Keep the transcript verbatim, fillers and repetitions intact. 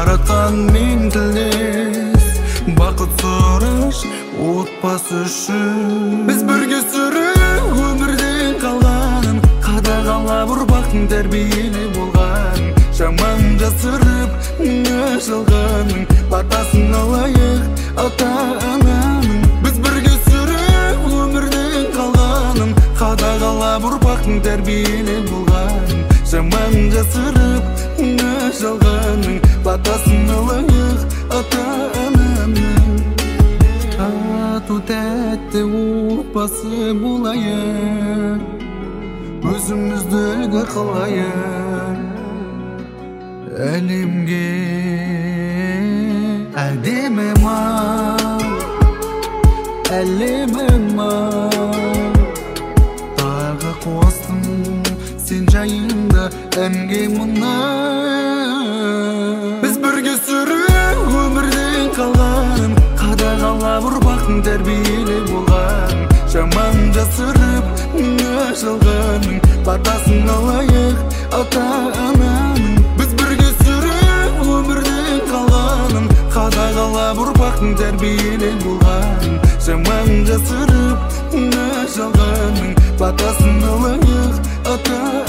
жараткан миң тилдес бакыт сураш утпас үшін біз бірге сүрүп өмірден қалғанын қадағалап ұрпақтың тәрбиелі болған жаман жасырып жалғанның батасын алайық ата-ананың біз бірге сүріп өмірден қалғанын қадағалап ұрпақтың тәрбиелі болған жаман жасырып жалғанның батасын алайық ата-ананың тату тәтті отбасы болайық өзімізді үлгі қылайық әлемге әдемі мал әлемі мал тағы қостым сен жайында әнге мұна біз бірге сүріп өмірден қалған қадағалап ұрпақтың тәрбиелі болған жаман жасырып жалғанның батасын алайық ата-ананың біз бірге сүріп өмірден қалғанын қадағалап ұрпақтың тәрбиелі болған жаман жасырып жалғанның батасын алайық ата